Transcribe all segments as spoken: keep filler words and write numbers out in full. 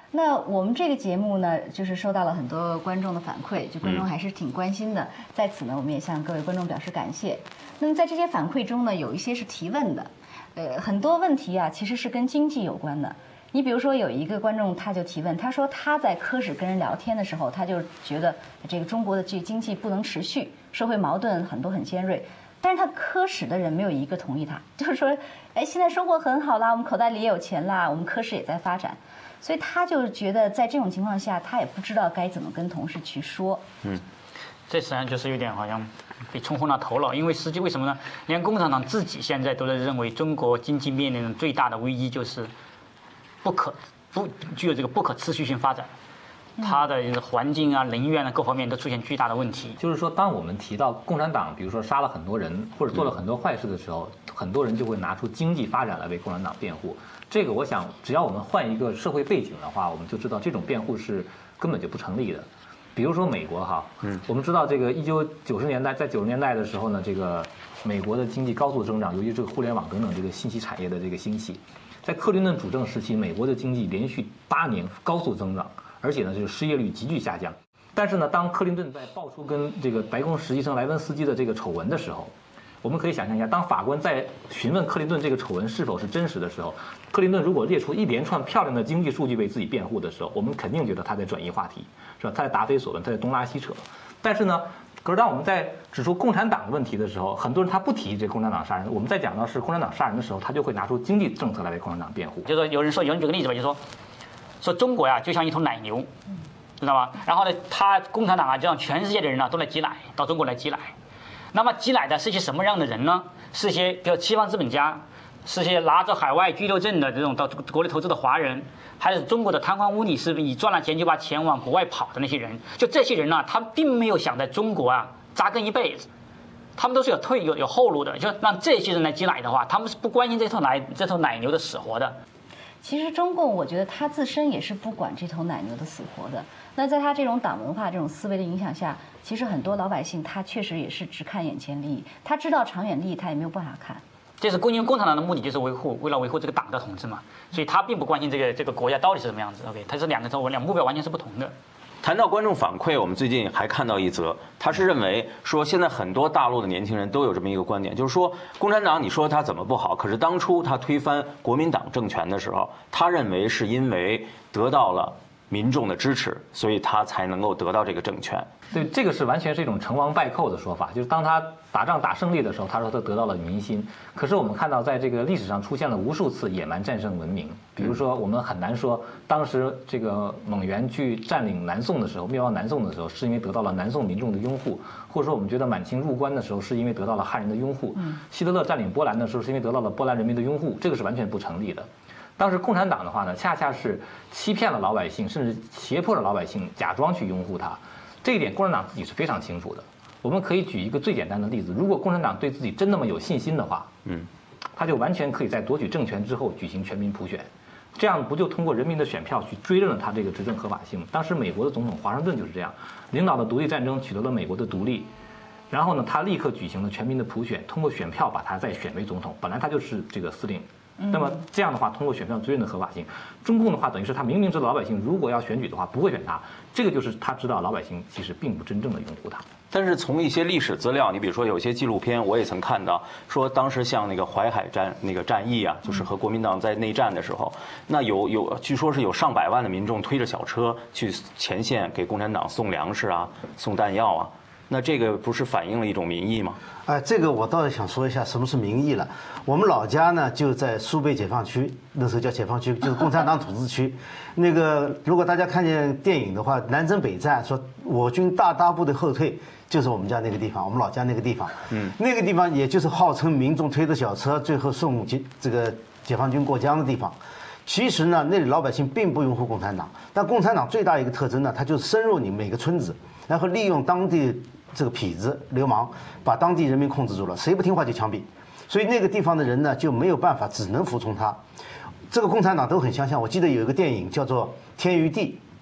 那我们这个节目呢，就是收到了很多观众的反馈，就观众还是挺关心的。在此呢，我们也向各位观众表示感谢。那么在这些反馈中呢，有一些是提问的，呃，很多问题啊，其实是跟经济有关的。你比如说，有一个观众他就提问，他说他在科室跟人聊天的时候，他就觉得这个中国的这经济不能持续，社会矛盾很多很尖锐。但是他科室的人没有一个同意他，就是说，哎，现在生活很好啦，我们口袋里也有钱啦，我们科室也在发展，所以他就觉得在这种情况下，他也不知道该怎么跟同事去说。 嗯，这实际上就是有点好像被冲昏了头脑，因为实际为什么呢？连共产党自己现在都在认为，中国经济面临的最大的危机就是不可不具有这个不可持续性发展。它的环境啊、能源啊各方面都出现巨大的问题。 就是说，当我们提到共产党，比如说杀了很多人或者做了很多坏事的时候，很多人就会拿出经济发展来为共产党辩护。这个，我想，只要我们换一个社会背景的话，我们就知道这种辩护是根本就不成立的。比如说美国哈，嗯，我们知道这个一九九十年代，在九十年代的时候呢，这个美国的经济高速增长，由于这个互联网等等这个信息产业的这个兴起，在克林顿主政时期，美国的经济连续八年高速增长。而且呢，这个失业率急剧下降。但是呢，当克林顿在爆出跟这个白宫实习生莱文斯基的这个丑闻的时候，我们可以想象一下，当法官在询问克林顿这个丑闻是否是真实的时候，克林顿如果列出一连串漂亮的经济数据为自己辩护的时候，我们肯定觉得他在转移话题，是吧？他在答非所问，他在东拉西扯。但是呢，可是当我们在指出共产党的问题的时候，很多人他不提这共产党杀人。我们在讲到是共产党杀人的时候，他就会拿出经济政策来为共产党辩护。 就是说，有人说，有人举个例子吧，就是说。说中国呀、啊、就像一头奶牛，知道吗？然后呢，他共产党啊就让全世界的人呢、啊、都来挤奶，到中国来挤奶。那么挤奶的是一些什么样的人呢？是一些比如西方资本家，是一些拿着海外居留证的这种到国内投资的华人，还是中国的贪官污吏，是以赚了钱就把钱往国外跑的那些人。就这些人呢、啊，他并没有想在中国啊扎根一辈子，他们都是有退有有后路的。就让这些人来挤奶的话，他们是不关心这头奶这头奶牛的死活的。 其实中共，我觉得他自身也是不管这头奶牛的死活的。那在他这种党文化、这种思维的影响下，其实很多老百姓他确实也是只看眼前利益，他知道长远利益他也没有办法看。 这是共因为共产党的目的就是维护，为了维护这个党的统治嘛，所以他并不关心这个这个国家到底是什么样子。OK， 他是两个两目标完全是不同的。 谈到观众反馈，我们最近还看到一则，他是认为说现在很多大陆的年轻人都有这么一个观点，就是说共产党你说他怎么不好，可是当初他推翻国民党政权的时候，他认为是因为得到了民众的支持，所以他才能够得到这个政权。 对，这个是完全是一种成王败寇的说法，就是当他打仗打胜利的时候，他说他得到了民心。可是我们看到，在这个历史上出现了无数次野蛮战胜文明。比如说，我们很难说当时这个蒙元去占领南宋的时候，灭亡南宋的时候，是因为得到了南宋民众的拥护，或者说我们觉得满清入关的时候，是因为得到了汉人的拥护。希特勒占领波兰的时候，是因为得到了波兰人民的拥护，这个是完全不成立的。当时共产党的话呢，恰恰是欺骗了老百姓，甚至胁迫了老百姓假装去拥护他。这一点共产党自己是非常清楚的。我们可以举一个最简单的例子，如果共产党对自己真那么有信心的话，嗯，他就完全可以在夺取政权之后举行全民普选，这样不就通过人民的选票去追认了他这个执政合法性吗？当时美国的总统华盛顿就是这样，领导的独立战争取得了美国的独立，然后呢，他立刻举行了全民的普选，通过选票把他再选为总统，本来他就是这个司令。那么这样的话，通过选票追认的合法性，中共的话等于是他明明知道老百姓如果要选举的话不会选他，这个就是他知道老百姓其实并不真正的拥护他。 但是从一些历史资料，你比如说有些纪录片，我也曾看到，说当时像那个淮海战那个战役啊，就是和国民党在内战的时候，那有有据说是有上百万的民众推着小车去前线给共产党送粮食啊、送弹药啊。那这个不是反映了一种民意吗？ 哎，这个我倒是想说一下什么是民意了。我们老家呢就在苏北解放区，那时候叫解放区，就是共产党统治区。那个如果大家看见电影的话，南征北战说我军大大部队后退，就是我们家那个地方，我们老家那个地方。嗯，那个地方也就是号称民众推着小车最后送解这个解放军过江的地方。其实呢，那里老百姓并不拥护共产党，但共产党最大一个特征呢，它就是深入你每个村子，然后利用当地这个痞子流氓把当地人民控制住了，谁不听话就枪毙，所以那个地方的人呢就没有办法，只能服从他。这个共产党都很相像，我记得有一个电影叫做《天与地》，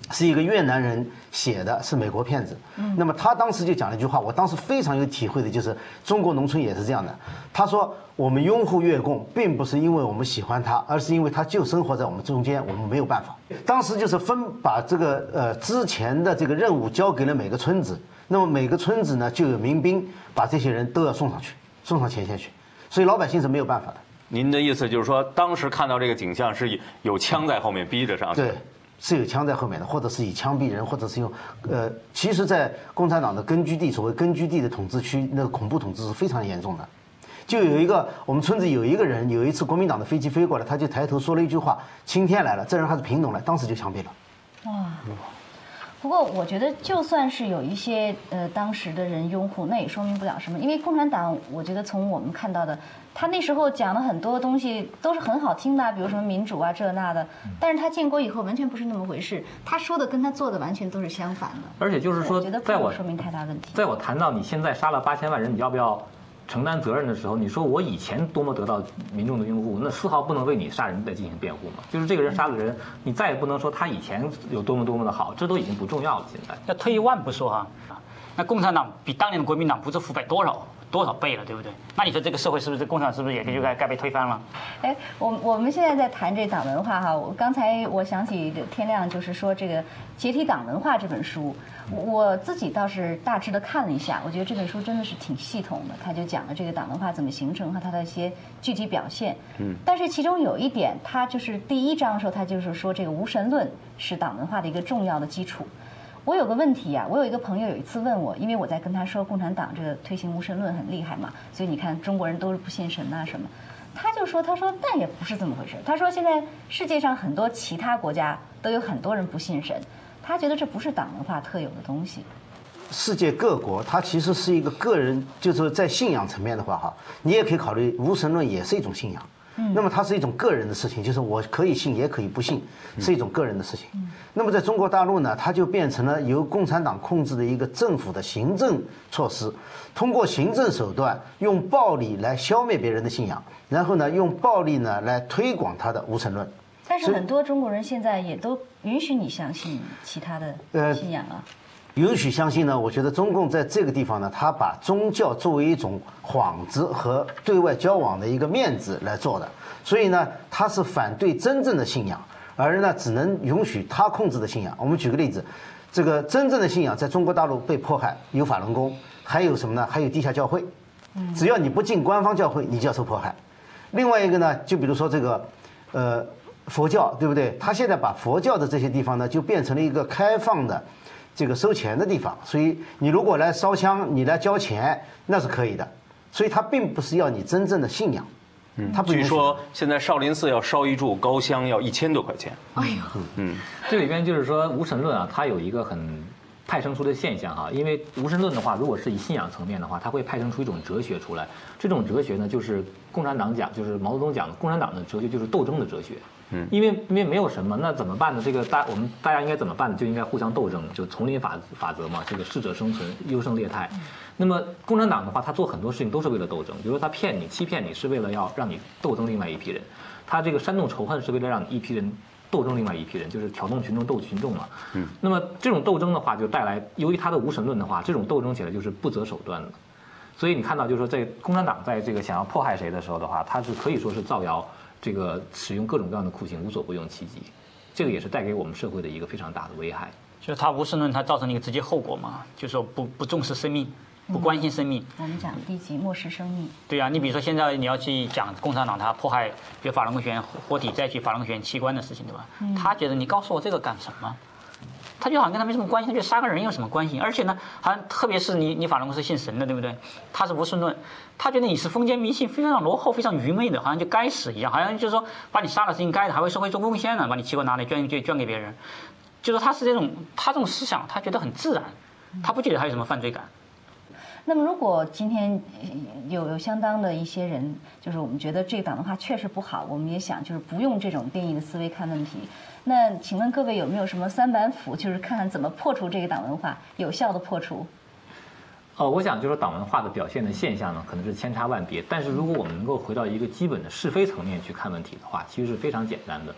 是一个越南人写的，是美国骗子。那么他当时就讲了一句话，我当时非常有体会的，就是中国农村也是这样的。他说我们拥护越共，并不是因为我们喜欢他，而是因为他就生活在我们中间，我们没有办法。当时就是分把这个呃之前的这个任务交给了每个村子，那么每个村子呢就有民兵把这些人都要送上去，送上前线去，所以老百姓是没有办法的。 您的意思就是说，当时看到这个景象是有枪在后面逼着上去？ 对。是有枪在后面的，或者是以枪毙人，或者是用，呃，其实，在共产党的根据地，所谓根据地的统治区，那个恐怖统治是非常严重的。就有一个我们村子有一个人，有一次国民党的飞机飞过来，他就抬头说了一句话：“青天来了。”这人还是平农来，当时就枪毙了。 哇！不过我觉得，就算是有一些呃当时的人拥护，那也说明不了什么，因为共产党，我觉得从我们看到的。他那时候讲的很多东西都是很好听的，比如什么民主啊这那的，但是他建国以后完全不是那么回事，他说的跟他做的完全都是相反的。 而且就是说，在我说明太大问题。 在我谈到你现在杀了八千万人，你要不要承担责任的时候，你说我以前多么得到民众的拥护，那丝毫不能为你杀人再进行辩护嘛。就是这个人杀了人，你再也不能说他以前有多么多么的好，这都已经不重要了。现在要退一万步说哈，那共产党比当年的国民党不知腐败多少？多少倍了，对不对？那你说这个社会是不是共产党是不是也就该该被推翻了？ 哎，我我们现在在谈这党文化哈，我刚才我想起天亮就是说这个《解体党文化》这本书，我自己倒是大致的看了一下，我觉得这本书真的是挺系统的，他就讲了这个党文化怎么形成和它的一些具体表现。嗯，但是其中有一点，他就是第一章的时候，他就是说这个无神论是党文化的一个重要的基础。我有个问题呀、啊，我有一个朋友有一次问我，因为我在跟他说共产党这个推行无神论很厉害嘛，所以你看中国人都是不信神呐、啊、什么，他就说他说但也不是这么回事，他说现在世界上很多其他国家都有很多人不信神，他觉得这不是党文化特有的东西。 世界各国它其实是一个个人，就是在信仰层面的话哈，你也可以考虑无神论也是一种信仰。那么它是一种个人的事情，就是我可以信也可以不信，是一种个人的事情。那么在中国大陆呢，它就变成了由共产党控制的一个政府的行政措施，通过行政手段用暴力来消灭别人的信仰，然后呢用暴力呢来推广他的无神论。 但是很多中国人现在也都允许你相信其他的信仰啊。呃允许相信呢？我觉得中共在这个地方呢，他把宗教作为一种幌子和对外交往的一个面子来做的，所以呢，他是反对真正的信仰，而呢，只能允许他控制的信仰。我们举个例子，这个真正的信仰在中国大陆被迫害，有法轮功，还有什么呢？还有地下教会，只要你不进官方教会，你就要受迫害。另外一个呢，就比如说这个，呃，佛教，对不对？他现在把佛教的这些地方呢，就变成了一个开放的。这个收钱的地方，所以你如果来烧香，你来交钱，那是可以的。所以它并不是要你真正的信仰。 嗯，他据说现在少林寺要烧一炷高香要一千多块钱。 哎呦， 嗯， 这里边就是说无神论啊，它有一个很派生出的现象哈，因为无神论的话，如果是以信仰层面的话，它会派生出一种哲学出来。这种哲学呢，就是共产党讲，就是毛泽东讲的，共产党的哲学就是斗争的哲学。嗯，因为因为没有什么，那怎么办呢？这个大我们大家应该怎么办呢？就应该互相斗争，就丛林法法则嘛，这个适者生存，优胜劣汰。那么共产党的话，他做很多事情都是为了斗争，比如说他骗你、欺骗你，是为了要让你斗争另外一批人；他这个煽动仇恨，是为了让你一批人斗争另外一批人，就是挑动群众斗群众嘛。嗯，那么这种斗争的话，就带来由于他的无神论的话，这种斗争起来就是不择手段的。所以你看到，就是说，在共产党在这个想要迫害谁的时候的话，他是可以说是造谣。这个使用各种各样的酷刑，无所不用其极，这个也是带给我们社会的一个非常大的危害。 就是他无神论，它造成了一个直接后果嘛，就是说不不重视生命，不关心生命。 嗯、我们讲低级漠视生命。 对啊，你比如说现在你要去讲共产党他迫害，比如法轮功学员活体再去法轮功学员器官的事情，对吧？嗯、他觉得你告诉我这个干什么？他就好像跟他没什么关系，他觉得杀个人有什么关系？而且呢，好像特别是你你法轮功是信神的，对不对？他是无神论，他觉得你是封建迷信，非常落后、非常愚昧的，好像就该死一样，好像就是说把你杀了是应该的，还为社会做贡献呢，把你器官拿来捐捐捐给别人，就是他是这种他这种思想，他觉得很自然，他不觉得他有什么犯罪感。 那么，如果今天有有相当的一些人，就是我们觉得这个党的话确实不好，我们也想就是不用这种变异的思维看问题。那请问各位有没有什么三板斧，就是看看怎么破除这个党文化，有效的破除？ 呃，我想就是党文化的表现的现象呢，可能是千差万别。但是如果我们能够回到一个基本的是非层面去看问题的话，其实是非常简单的。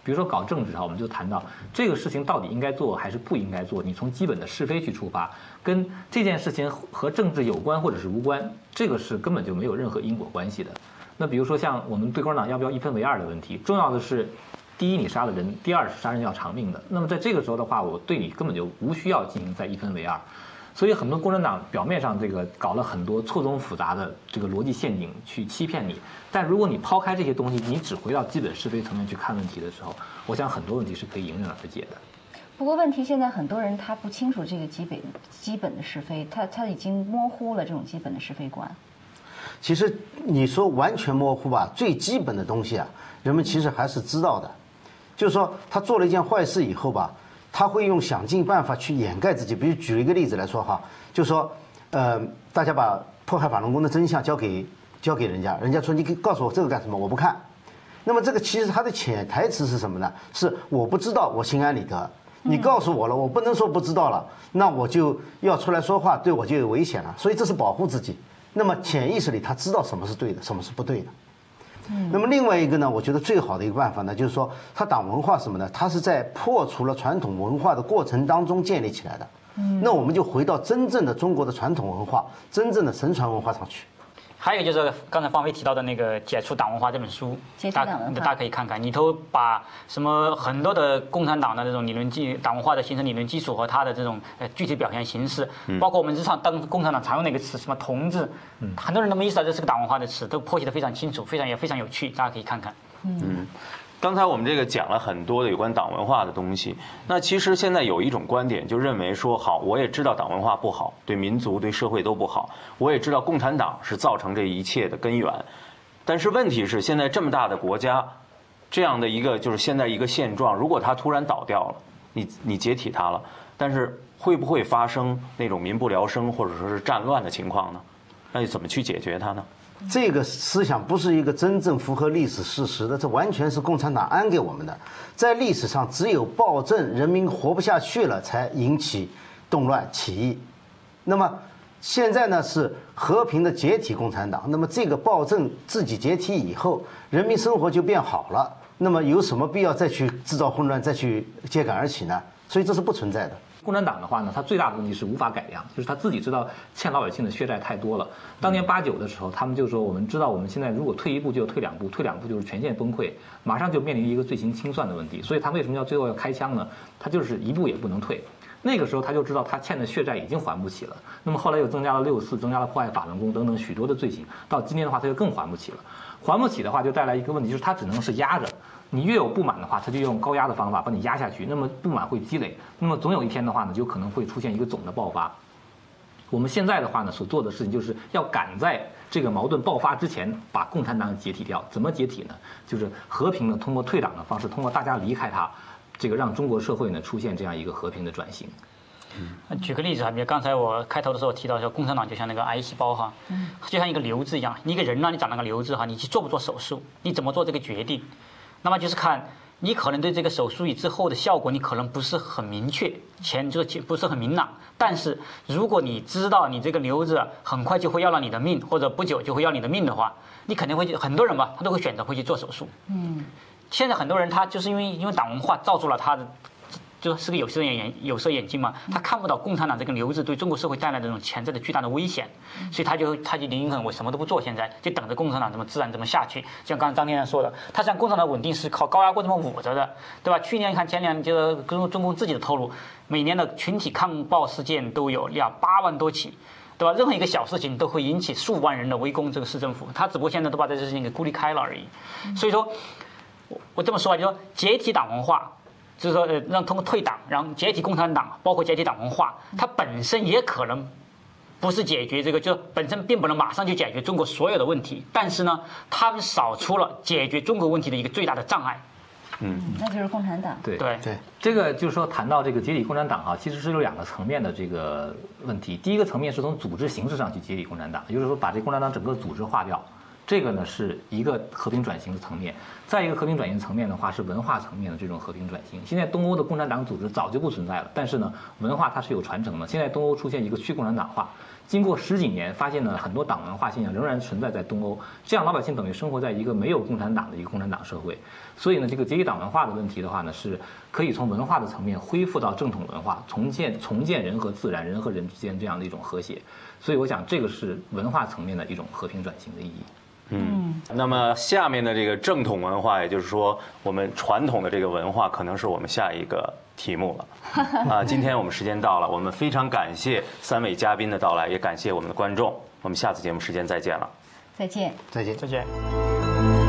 比如说搞政治哈，我们就谈到这个事情到底应该做还是不应该做，你从基本的是非去出发，跟这件事情和政治有关或者是无关，这个是根本就没有任何因果关系的。那比如说像我们对共产党要不要一分为二的问题，重要的是，第一你杀了人，第二是杀人要偿命的。那么在这个时候的话，我对你根本就无需要进行再一分为二。所以很多共产党表面上这个搞了很多错综复杂的这个逻辑陷阱去欺骗你，但如果你抛开这些东西，你只回到基本是非层面去看问题的时候，我想很多问题是可以迎刃而解的。 不过问题现在很多人他不清楚这个基本基本的是非，他他已经模糊了这种基本的是非观。 其实你说完全模糊吧，最基本的东西啊，人们其实还是知道的。就是说他做了一件坏事以后吧，他会用想尽办法去掩盖自己。比如举一个例子来说哈，就说，呃，大家把迫害法轮功的真相交给交给人家，人家说你告诉我这个干什么？我不看。那么这个其实它的潜台词是什么呢？是我不知道，我心安理得。你告诉我了，我不能说不知道了，那我就要出来说话，对我就有危险了。所以这是保护自己。那么潜意识里他知道什么是对的，什么是不对的。那么另外一个呢，我觉得最好的一个办法呢，就是说他党文化什么呢？它是在破除了传统文化的过程当中建立起来的。那我们就回到真正的中国的传统文化，真正的神传文化上去。 还有就是刚才方飞提到的那个《解除党文化》这本书，大家大家可以看看，里头把什么很多的共产党的这种理论基党文化的形成理论基础和它的这种呃具体表现形式，包括我们日常当共产党常用那个词什么同志，很多人都没意识到这是个党文化的词，都剖析得非常清楚，非常也非常有趣，大家可以看看。 嗯。刚才我们这个讲了很多的有关党文化的东西，那其实现在有一种观点就认为说，好，我也知道党文化不好，对民族对社会都不好，我也知道共产党是造成这一切的根源，但是问题是现在这么大的国家，这样的一个就是现在一个现状，如果它突然倒掉了，你你解体它了，但是会不会发生那种民不聊生或者说是战乱的情况呢？那你怎么去解决它呢？ 这个思想不是一个真正符合历史事实的，这完全是共产党安给我们的。在历史上，只有暴政，人民活不下去了，才引起动乱起义。那么现在呢，是和平的解体共产党。那么这个暴政自己解体以后，人民生活就变好了。那么有什么必要再去制造混乱，再去揭竿而起呢？所以这是不存在的。 共产党的话呢，它最大的问题是无法改良，就是他自己知道欠老百姓的血债太多了。当年八九的时候，他们就说，我们知道我们现在如果退一步就退两步，退两步就是全线崩溃，马上就面临一个罪行清算的问题。所以他为什么要最后要开枪呢？他就是一步也不能退。那个时候他就知道他欠的血债已经还不起了。那么后来又增加了六四，增加了迫害法轮功等等许多的罪行，到今天的话他就更还不起了。还不起的话，就带来一个问题，就是他只能是压着。你越有不满的话，他就用高压的方法把你压下去，那么不满会积累，那么总有一天的话呢，就可能会出现一个总的爆发。我们现在的话呢，所做的事情就是要赶在这个矛盾爆发之前把共产党解体掉。怎么解体呢？就是和平的通过退党的方式，通过大家离开它，这个让中国社会呢出现这样一个和平的转型。 嗯，举个例子哈，比如刚才我开头的时候提到说，共产党就像那个癌细胞哈，就像一个瘤子一样，一个人呢，你长那个瘤子哈，你去做不做手术，你怎么做这个决定？那么就是看你可能对这个手术以之后的效果，你可能不是很明确，前就是不是很明朗。但是如果你知道你这个瘤子很快就会要了你的命，或者不久就会要你的命的话，你肯定会很多人吧，他都会选择会去做手术。嗯，现在很多人他就是因为因为党文化造就了他的。就是个有色眼有色眼镜嘛，他看不到共产党这个瘤子对中国社会带来的这种潜在的巨大的危险，所以他就他就宁肯我什么都不做，现在就等着共产党怎么自然怎么下去。像刚才张天然说的，他像共产党稳定是靠高压锅这么捂着的，对吧？去年看前年就是中中共自己的透露，每年的群体抗暴事件都有两八万多起。对吧？任何一个小事情都会引起数万人的围攻这个市政府，他只不过现在都把这事情给孤立开了而已。所以说，我我这么说啊，就说解体党文化。就是说，呃，让通过退党，然后解体共产党，包括解体党文化，它本身也可能不是解决这个，就本身并不能马上就解决中国所有的问题，但是呢，他们扫除了解决中国问题的一个最大的障碍。 嗯，那就是共产党。 对对对， 这个就是说谈到这个解体共产党啊，其实是有两个层面的这个问题。第一个层面是从组织形式上去解体共产党，也就是说把这共产党整个组织化掉。 这个呢是一个和平转型的层面。再一个和平转型层面的话，是文化层面的这种和平转型。现在东欧的共产党组织早就不存在了，但是呢，文化它是有传承的。现在东欧出现一个去共产党化，经过十几年，发现呢很多党文化现象仍然存在在东欧，这样老百姓等于生活在一个没有共产党的一个共产党社会。所以呢，这个阶级党文化的问题的话呢，是可以从文化的层面恢复到正统文化，重建重建人和自然、人和人之间这样的一种和谐。所以我想，这个是文化层面的一种和平转型的意义。 嗯，那么下面的这个正统文化，也就是说我们传统的这个文化，可能是我们下一个题目了。啊，今天我们时间到了，我们非常感谢三位嘉宾的到来，也感谢我们的观众。我们下次节目时间再见了。 再见。 再见。 再见。